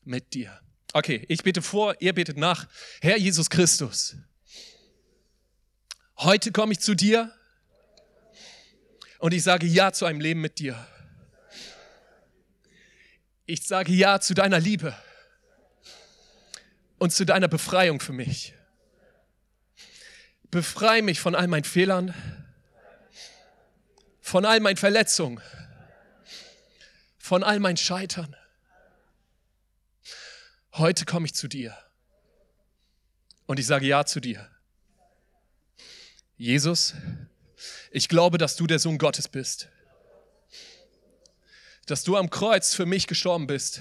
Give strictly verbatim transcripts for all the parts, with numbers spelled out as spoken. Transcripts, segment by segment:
mit dir. Okay, ich bete vor, ihr betet nach. Herr Jesus Christus, heute komme ich zu dir und ich sage Ja zu einem Leben mit dir. Ich sage Ja zu deiner Liebe und zu deiner Befreiung für mich. Befreie mich von all meinen Fehlern, von all meinen Verletzungen, von all meinen Scheitern. Heute komme ich zu dir und ich sage Ja zu dir. Jesus, ich glaube, dass du der Sohn Gottes bist, dass du am Kreuz für mich gestorben bist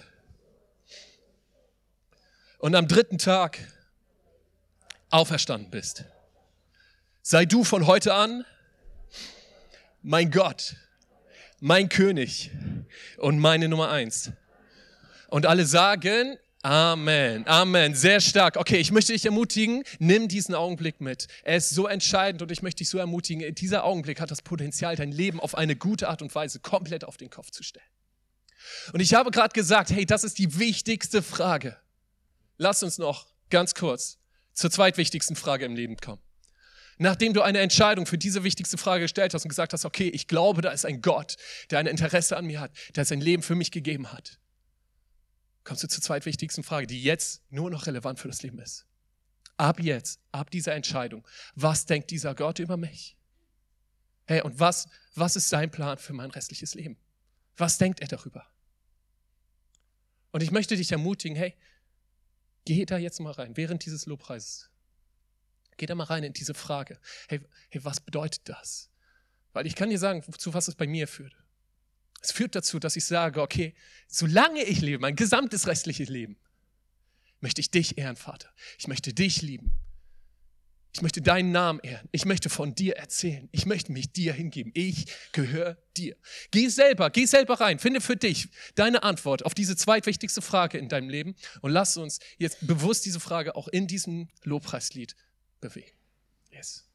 und am dritten Tag auferstanden bist. Sei du von heute an mein Gott, mein König und meine Nummer eins. Und alle sagen Amen, Amen, sehr stark. Okay, ich möchte dich ermutigen, nimm diesen Augenblick mit. Er ist so entscheidend und ich möchte dich so ermutigen, dieser Augenblick hat das Potenzial, dein Leben auf eine gute Art und Weise komplett auf den Kopf zu stellen. Und ich habe gerade gesagt, hey, das ist die wichtigste Frage. Lass uns noch ganz kurz zur zweitwichtigsten Frage im Leben kommen. Nachdem du eine Entscheidung für diese wichtigste Frage gestellt hast und gesagt hast, okay, ich glaube, da ist ein Gott, der ein Interesse an mir hat, der sein Leben für mich gegeben hat, kommst du zur zweitwichtigsten Frage, die jetzt nur noch relevant für das Leben ist. Ab jetzt, ab dieser Entscheidung, was denkt dieser Gott über mich? Hey, und was, was ist sein Plan für mein restliches Leben? Was denkt er darüber? Und ich möchte dich ermutigen, hey, geh da jetzt mal rein, während dieses Lobpreises. Geh da mal rein in diese Frage. Hey, hey, was bedeutet das? Weil ich kann dir sagen, zu was es bei mir führt. Es führt dazu, dass ich sage, okay, solange ich lebe, mein gesamtes restliches Leben, möchte ich dich ehren, Vater. Ich möchte dich lieben. Ich möchte deinen Namen ehren. Ich möchte von dir erzählen. Ich möchte mich dir hingeben. Ich gehöre dir. Geh selber, geh selber rein. Finde für dich deine Antwort auf diese zweitwichtigste Frage in deinem Leben und lass uns jetzt bewusst diese Frage auch in diesem Lobpreislied bewegen. Yes.